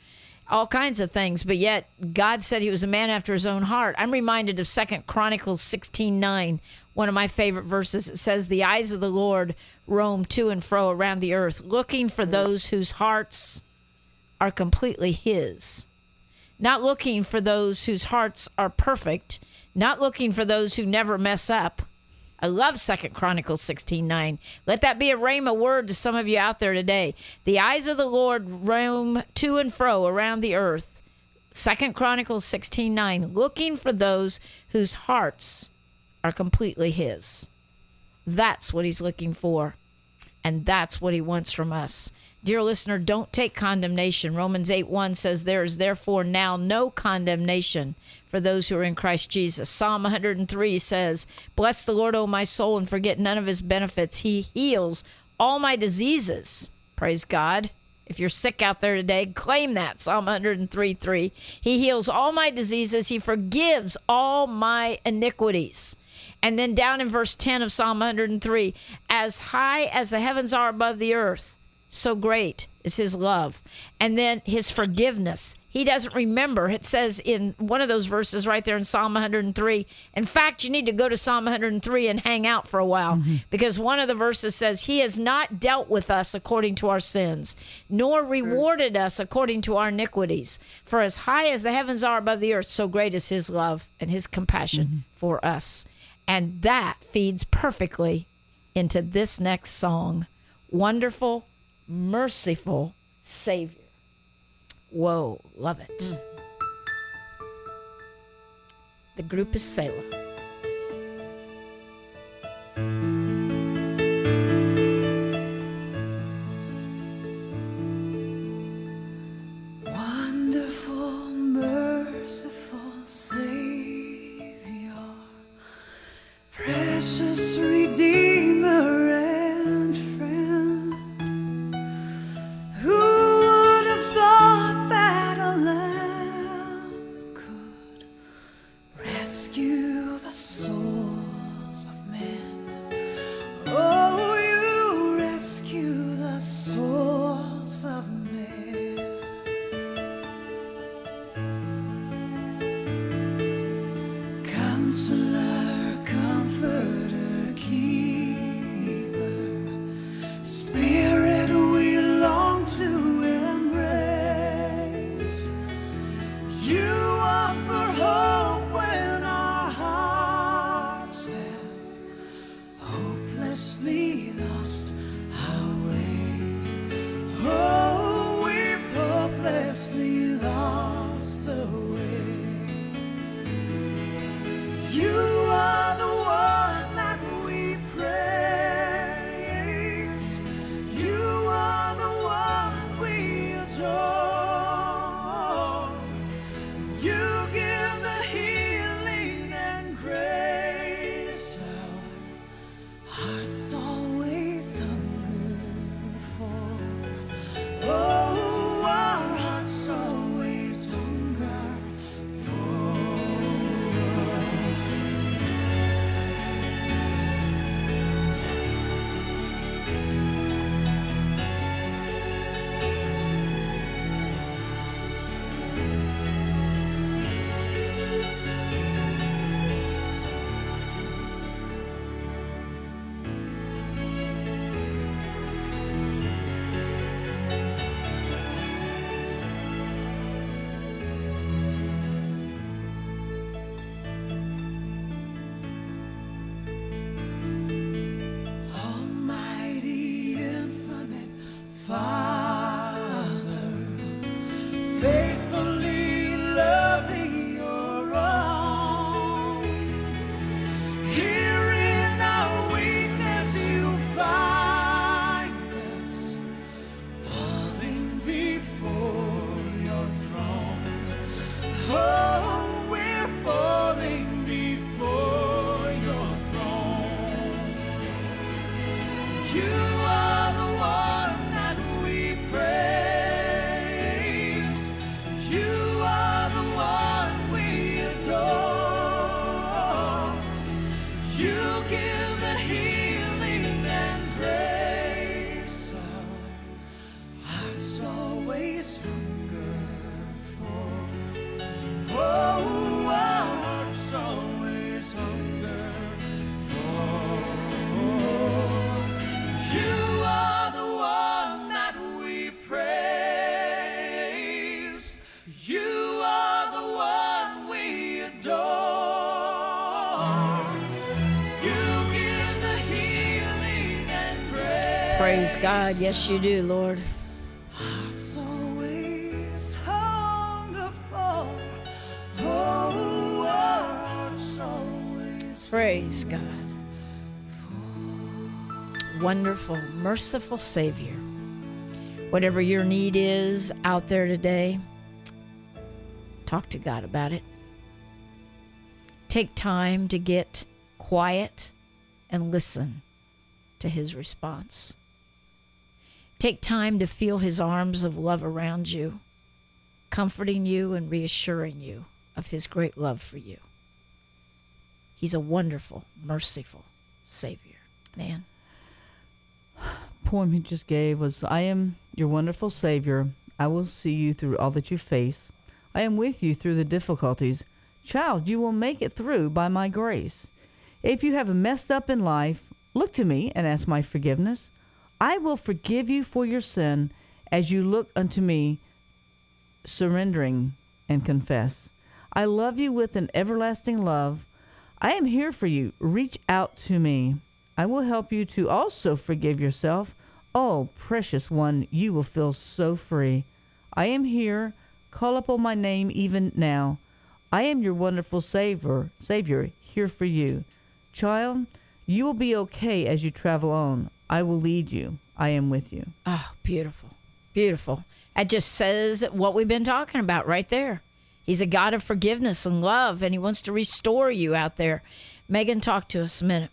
S2: all kinds of things, but yet God said he was a man after his own heart. I'm reminded of Second Chronicles sixteen nine, one of my favorite verses. It says, the eyes of the Lord roam to and fro around the earth, looking for those whose hearts are completely his. Not looking for those whose hearts are perfect, not looking for those who never mess up. I love Second Chronicles sixteen nine. Let that be a rhema word to some of you out there today. The eyes of the Lord roam to and fro around the earth. Second Chronicles sixteen nine, looking for those whose hearts are completely his. That's what he's looking for, and that's what he wants from us. Dear listener, don't take condemnation. Romans eight one says, there is therefore now no condemnation for those who are in Christ Jesus. Psalm one hundred three says, bless the Lord, O my soul, and forget none of his benefits. He heals all my diseases. Praise God. If you're sick out there today, claim that. Psalm one hundred three three. He heals all my diseases. He forgives all my iniquities. And then down in verse ten of Psalm one hundred three, as high as the heavens are above the earth, so great is his love. And then his forgiveness. He doesn't remember. It says in one of those verses right there in Psalm one hundred three. In fact, you need to go to Psalm one hundred three and hang out for a while, mm-hmm. because one of the verses says, he has not dealt with us according to our sins, nor rewarded us according to our iniquities. For as high as the heavens are above the earth, so great is his love and his compassion mm-hmm. for us. And that feeds perfectly into this next song, Wonderful, Merciful Savior. Whoa, love it. Mm. The group is Selah.
S5: Wonderful, merciful Savior, precious Redeemer and friend, who would have thought that a lamb could rescue the souls of men? Oh, you rescue the souls of men. Counselor, comforter, keeper, Spirit we long to embrace. You offer hope when our hearts have hopelessly lost our way. Oh, we've hopelessly lost the way. You are the one that we praise. You are the one we adore. You give the healing and grace our hearts always hunger for. Oh, our hearts always hunger for. Almighty, infinite Father, faithfully loving your own. Here in our weakness you find us, falling before your throne. Oh, we're falling before your throne. You are the one that we praise. You are the one we adore. You give the healing and grace our hearts always hunger
S2: Praise God. Yes, you do, Lord.
S5: Hearts always hunger for, oh, hearts always.
S2: Praise God. Wonderful, merciful Savior. Whatever your need is out there today, talk to God about it. Take time to get quiet and listen to His response. Take time to feel His arms of love around you, comforting you and reassuring you of His great love for you. He's a wonderful, merciful Savior. Nan?
S3: Poem he just gave was, I am your wonderful Savior. I will see you through all that you face. I am with you through the difficulties. Child, you will make it through by my grace. If you have messed up in life, look to me and ask my forgiveness. I will forgive you for your sin as you look unto me, surrendering and confess. I love you with an everlasting love. I am here for you. Reach out to me. I will help you to also forgive yourself. Oh, precious one, you will feel so free. I am here. Call upon my name even now. I am your wonderful Savior, Savior, here for you. Child, you will be okay as you travel on. I will lead you. I am with you.
S2: Oh, beautiful. Beautiful. That just says what we've been talking about right there. He's a God of forgiveness and love, and He wants to restore you out there. Megan, talk to us a minute.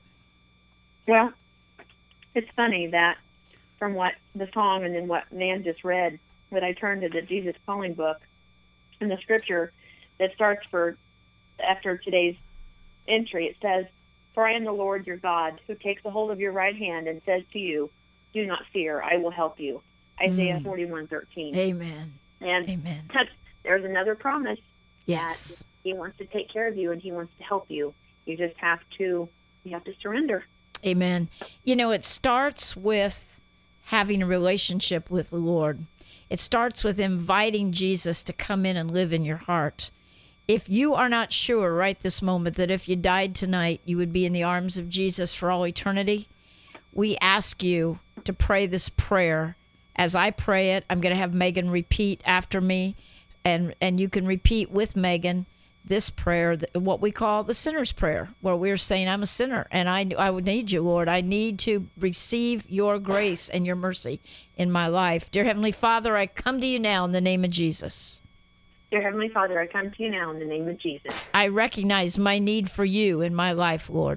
S4: Well, it's funny that from what the song and then what Nan just read, that I turned to the Jesus Calling book and the scripture that starts for after today's entry. It says, "For I am the Lord your God, who takes a hold of your right hand and says to you, do not fear, I will help you." Isaiah
S2: Mm.
S4: forty-one thirteen.
S2: Amen.
S4: And
S2: Amen.
S4: that's, there's another promise.
S2: Yes.
S4: That He wants to take care of you and He wants to help you. You just have to, you have to surrender.
S2: Amen. You know, it starts with having a relationship with the Lord. It starts with inviting Jesus to come in and live in your heart. If you are not sure right this moment that if you died tonight, you would be in the arms of Jesus for all eternity, we ask you to pray this prayer. As I pray it, I'm going to have Megan repeat after me, and, and you can repeat with Megan this prayer, what we call the sinner's prayer, where we're saying, I'm a sinner, and I, I would need you, Lord. I need to receive your grace and your mercy in my life. Dear Heavenly Father, I come to you now in the name of Jesus.
S4: Dear Heavenly Father, I come to you now in the name of Jesus.
S2: I recognize my need for you in my life, Lord.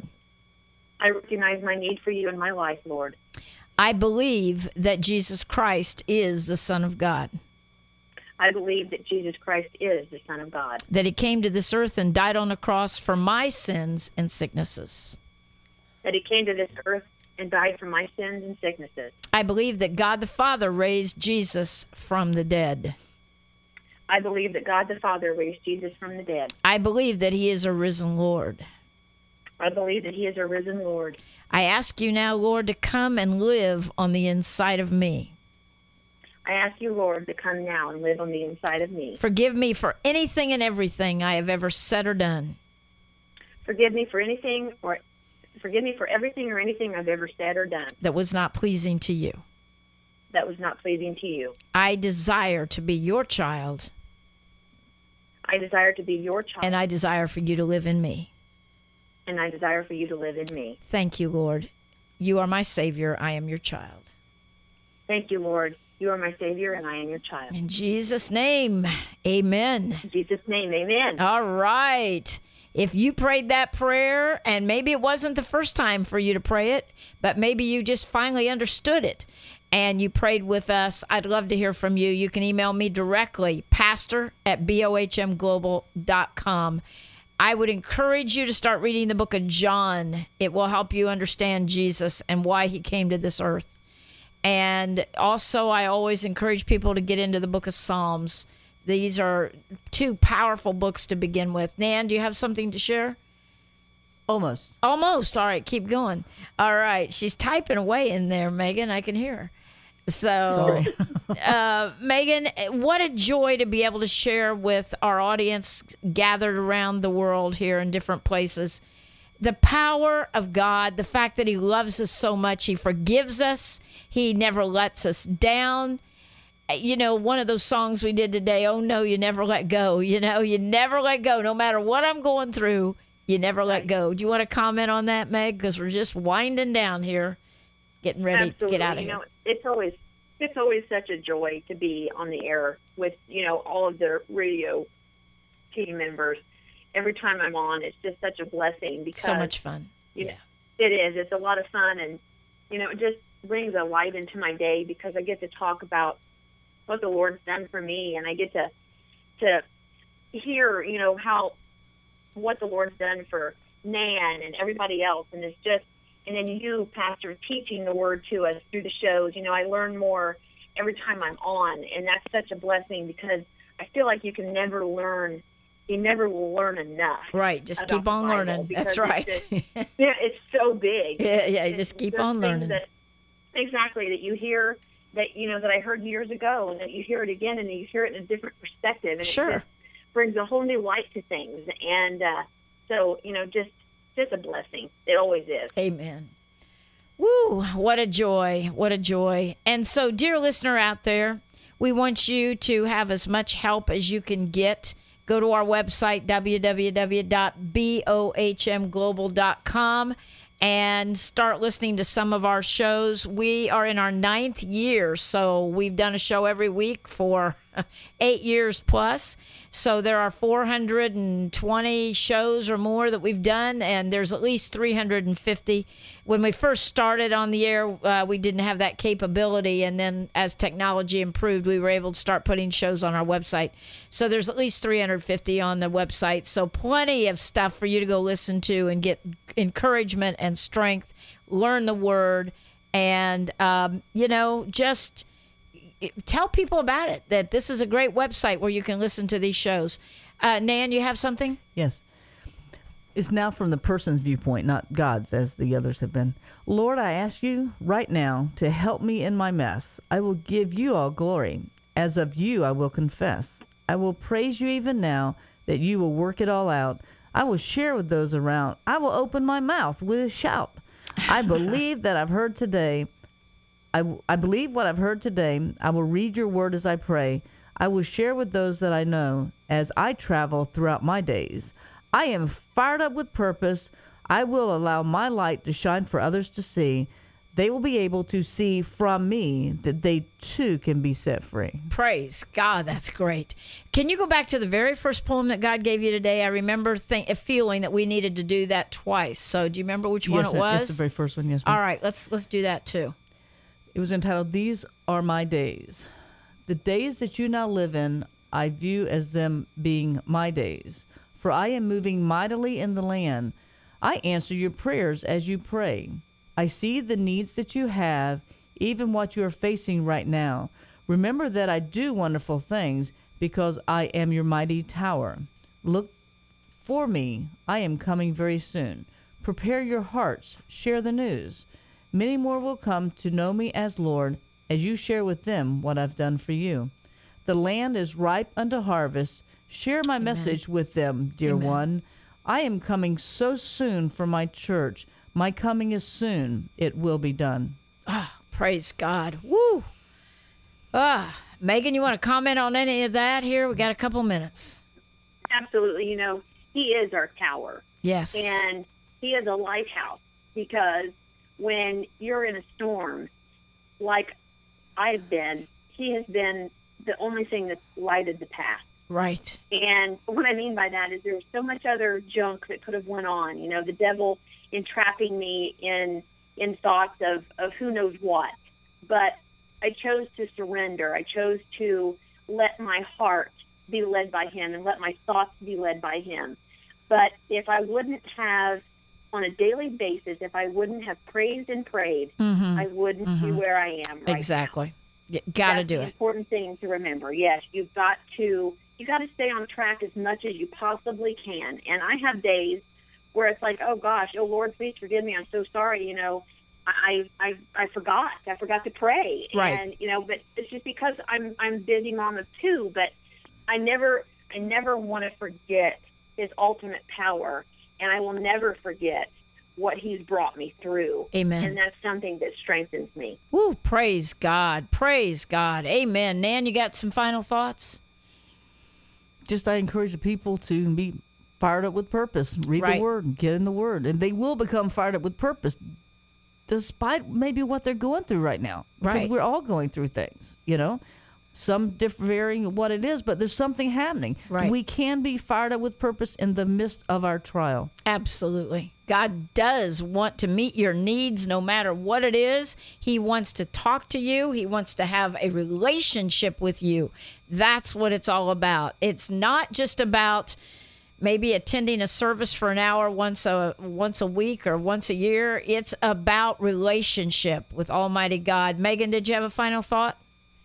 S4: I recognize my need for you in my life, Lord.
S2: I believe that Jesus Christ is the Son of God,
S4: I believe that Jesus Christ is the Son of God,
S2: that He came to this earth and died on the cross for my sins and sicknesses.
S4: that He came to this earth and died for my sins and sicknesses.
S2: I believe that God the Father raised Jesus from the dead.
S4: I believe that God the Father raised Jesus from the dead.
S2: I believe that He is a risen Lord.
S4: I believe that He is a risen Lord.
S2: I ask you now, Lord, to come and live on the inside of me.
S4: I ask you, Lord, to come now and live on the inside of me.
S2: Forgive me for anything and everything I have ever said or done.
S4: Forgive me for anything or forgive me for everything or anything I've ever said or done
S2: that was not pleasing to you.
S4: that was not pleasing to you.
S2: I desire to be your child,
S4: I desire to be your child,
S2: and I desire for you to live in me.
S4: and I desire for you to live in me.
S2: Thank you, Lord. You are my Savior. I am your child.
S4: Thank you, Lord. You are my Savior, and I am your child.
S2: In Jesus' name, amen.
S4: In Jesus' name, amen.
S2: All right. If you prayed that prayer, and maybe it wasn't the first time for you to pray it, but maybe you just finally understood it and you prayed with us, I'd love to hear from you. You can email me directly, pastor at bohm global dot com. I would encourage you to start reading the book of John. It will help you understand Jesus and why He came to this earth. And also, I always encourage people to get into the book of Psalms. These are two powerful books to begin with. Nan, do you have something to share?
S3: Almost.
S2: Almost. All right, keep going. All right. She's typing away in there, Megan. I can hear her. So, uh, Megan, what a joy to be able to share with our audience gathered around the world here in different places. the power of God, the fact that he loves us so much, he forgives us, he never lets us down. You know, one of those songs we did today, oh no, you never let go. You know, you never let go. No matter what I'm going through, you never let go. Do you want to comment on that, Meg? Because we're just winding down here, getting ready
S4: Absolutely.
S2: to get out of
S4: you
S2: here.
S4: Know, it's always it's always such a joy to be on the air with, you know, all of the radio team members. Every time I'm on, it's just such a blessing because
S2: So much fun.
S4: you
S2: Yeah.
S4: know, it is. It's a lot of fun, and you know, it just brings a light into my day because I get to talk about what the Lord's done for me, and I get to to hear, you know, how what the Lord's done for Nan and everybody else, and it's just, and then you, Pastor, teaching the Word to us through the shows. You know, I learn more every time I'm on, and that's such a blessing because I feel like you can never learn. You never will learn enough.
S2: Right. Just
S4: about
S2: keep on
S4: the Bible
S2: learning. That's
S4: because
S2: right.
S4: It's just, yeah, it's so big.
S2: yeah, yeah.
S4: It's
S2: Just keep
S4: those
S2: on
S4: things
S2: learning.
S4: That, exactly, that you hear that, you know, that I heard years ago, and that you hear it again, and you hear it in a different perspective. And
S2: Sure.
S4: it just brings a whole new light to things. And uh, so, you know, just, just a blessing. It always is.
S2: Amen. Woo, what a joy. What a joy. And so, dear listener out there, we want you to have as much help as you can get. Go to our website, w w w dot bohm global dot com, and start listening to some of our shows. We are in our ninth year, so we've done a show every week for eight years plus. So there are four hundred twenty shows or more that we've done, and there's at least three hundred fifty. When we first started on the air, uh, we didn't have that capability, and then as technology improved, we were able to start putting shows on our website. So there's at least three hundred fifty on the website, so plenty of stuff for you to go listen to and get encouragement and strength, learn the Word, and, um, you know, just tell people about it, that this is a great website where you can listen to these shows. Uh, Nan, you have something?
S3: Yes. It's now from the person's viewpoint, not God's, as the others have been. Lord, I ask you right now to help me in my mess. I will give you all glory. As of you, I will confess. I will praise you even now that you will work it all out. I will share with those around. I will open my mouth with a shout. I believe that I've heard today. I, I believe what I've heard today. I will read your word as I pray. I will share with those that I know as I travel throughout my days. I am fired up with purpose. I will allow my light to shine for others to see. They will be able to see from me that they too can be set free.
S2: Praise God, that's great. Can you go back to the very first poem that God gave you today? I remember think, feeling that we needed to do that twice. So do you remember which
S3: Yes,
S2: one it was?
S3: It's the very first one, yes, ma'am.
S2: All right, let's let's do that too.
S3: It was entitled, These Are My Days. The days that you now live in, I view as them being my days. For I am moving mightily in the land. I answer your prayers as you pray. I see the needs that you have, even what you are facing right now. Remember that I do wonderful things because I am your mighty tower. Look for me. I am coming very soon. Prepare your hearts. Share the news. Many more will come to know me as Lord as you share with them what I've done for you. The land is ripe unto harvest. Share my Amen. Message with them, dear Amen. One. I am coming so soon for my church. My coming is soon. It will be done.
S2: Ah, praise God. Woo. Ah, Megan, you want to comment on any of that here? We got a couple minutes.
S4: Absolutely. You know, he is our tower.
S2: Yes.
S4: And he is a lighthouse because when you're in a storm, like I've been, he has been the only thing that's lighted the path.
S2: Right.
S4: And what I mean by that is there's so much other junk that could have went on. You know, the devil entrapping me in in thoughts of, of who knows what. But I chose to surrender. I chose to let my heart be led by him and let my thoughts be led by him. But if I wouldn't have, on a daily basis, if I wouldn't have praised and prayed,
S2: mm-hmm.
S4: I wouldn't
S2: mm-hmm.
S4: be where I am right
S2: Exactly.
S4: now.
S2: You got to
S4: That's
S2: do
S4: the
S2: it.
S4: Important thing to remember. Yes, you've got to you got to stay on track as much as you possibly can. And I have days where it's like, oh gosh, oh Lord, please forgive me. I'm so sorry. You know, I I I forgot. I forgot to pray.
S2: Right.
S4: And you know, but it's just because I'm I'm busy mom of two. But I never I never want to forget his ultimate power and I will never forget what he's brought me through.
S2: Amen.
S4: And that's something that strengthens me.
S2: Woo, praise God. Praise God. Amen. Nan, you got some final thoughts?
S3: Just I encourage the people to be fired up with purpose. Read
S2: Right.
S3: the Word and get in the Word. And they will become fired up with purpose despite maybe what they're going through right now. Because
S2: Right.
S3: we're all going through things, you know. Some different varying what it is, but there's something happening.
S2: Right.
S3: We can be fired up with purpose in the midst of our trial.
S2: Absolutely. God does want to meet your needs no matter what it is. He wants to talk to you. He wants to have a relationship with you. That's what it's all about. It's not just about maybe attending a service for an hour once a once a week or once a year. It's about relationship with Almighty God. Megan, did you have a final thought?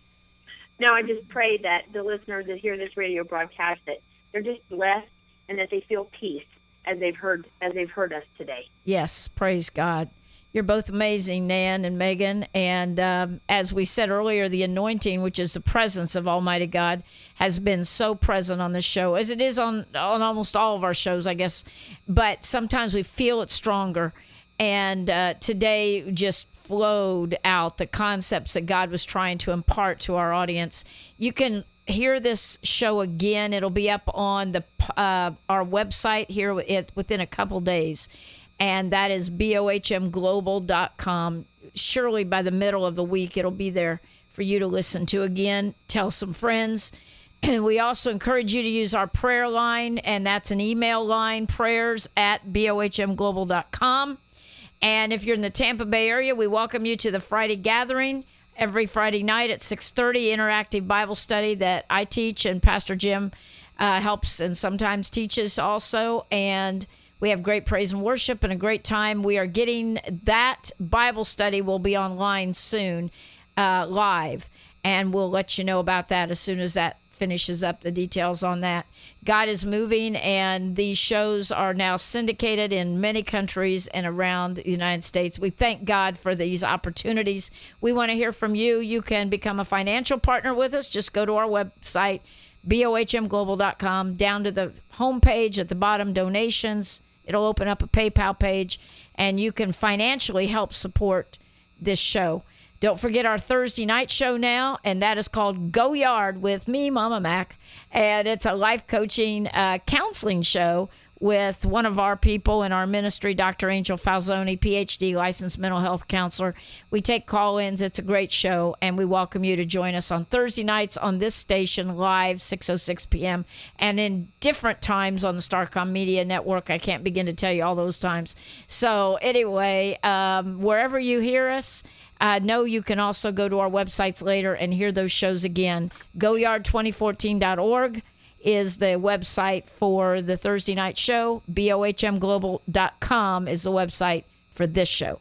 S4: No, I just pray that the listeners that hear this radio broadcast, that they're just blessed and that they feel peace as they've heard as they've heard us today.
S2: Yes, praise God. You're both amazing, Nan and Megan. And um, as we said earlier, the anointing, which is the presence of Almighty God, has been so present on this show, as it is on, on almost all of our shows, I guess. But sometimes we feel it stronger. And uh, today just flowed out the concepts that God was trying to impart to our audience. You can hear this show again. It'll be up on the uh, our website here it, within a couple days, and that is B O H M global dot com. Surely by the middle of the week, it'll be there for you to listen to again. Tell some friends. And we also encourage you to use our prayer line, and that's an email line, prayers at B O H M global dot com. And if you're in the Tampa Bay area, we welcome you to the Friday gathering every Friday night at six thirty, interactive Bible study that I teach, and Pastor Jim uh, helps and sometimes teaches also. And we have great praise and worship and a great time. We are getting that Bible study will be online soon, uh, live, and we'll let you know about that as soon as that finishes up, the details on that. God is moving, and these shows are now syndicated in many countries and around the United States. We thank God for these opportunities. We want to hear from you. You can become a financial partner with us. Just go to our website, B O H M global dot com, down to the homepage at the bottom, donations. It'll open up a PayPal page, and you can financially help support this show. Don't forget our Thursday night show now, and that is called Go Yard with me, Mama Mac. And it's a life coaching uh, counseling show with one of our people in our ministry, Doctor Angel Falzoni, P H D, licensed mental health counselor. We take call-ins. It's a great show, and we welcome you to join us on Thursday nights on this station, live, six oh six p.m., and in different times on the Starcom Media Network. I can't begin to tell you all those times. So anyway, um, wherever you hear us, Uh, know you can also go to our websites later and hear those shows again. go yard twenty fourteen dot org is the website for the Thursday night show. B O H M global dot com is the website for this show.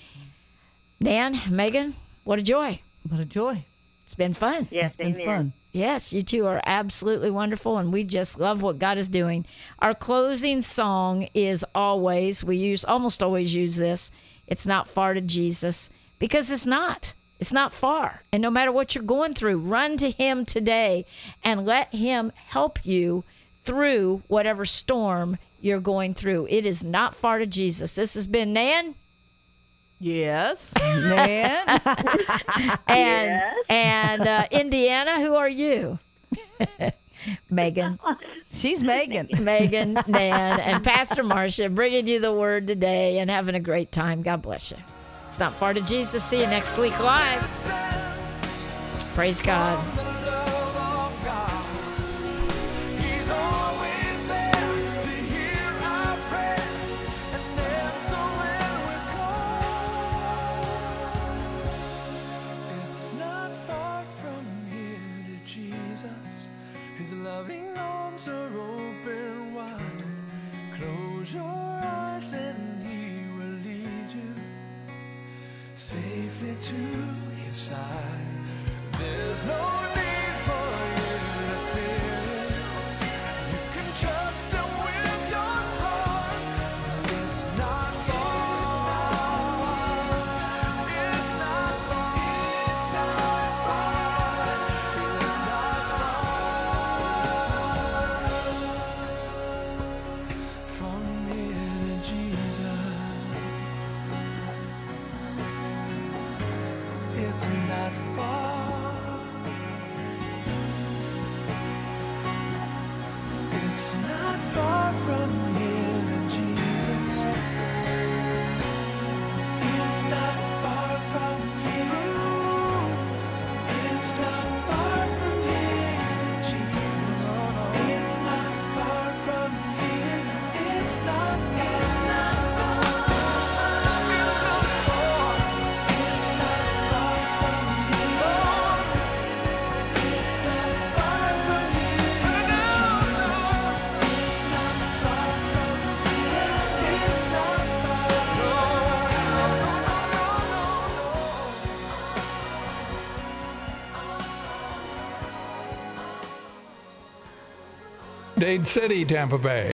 S2: Nan, Megan, what a joy.
S3: What a joy.
S2: It's been fun.
S4: Yes,
S3: It's been
S4: amen.
S3: fun.
S2: Yes, you two are absolutely wonderful, and we just love what God is doing. Our closing song is always, we use almost always use this, It's Not Far to Jesus. Because it's not. It's not far. And no matter what you're going through, run to him today and let him help you through whatever storm you're going through. It is not far to Jesus. This has been Nan.
S3: Yes, Nan.
S2: And,
S4: Yes.
S2: and uh, Indiana, who are you? Megan.
S3: She's Megan.
S2: Megan, Nan, and Pastor Marcia bringing you the word today and having a great time. God bless you. It's not far to Jesus. See you next week live. Praise God.
S5: His loving arms are open wide. Close your eyes and he will lead you safely to his side. There's no need for you to fear. You can trust him with your heart. It's not far. It's not far. It's not far. It's not far from here. it's not far. It's not far from here, Jesus. It's not far from here. It's not far from here, Jesus. It's not far from here. It's not far. It's not far. It's not far. It's not far from here. It's not far from here, Jesus. It's not far from here. It's not far. No, no, no, no, no.
S1: Dade City, Tampa Bay.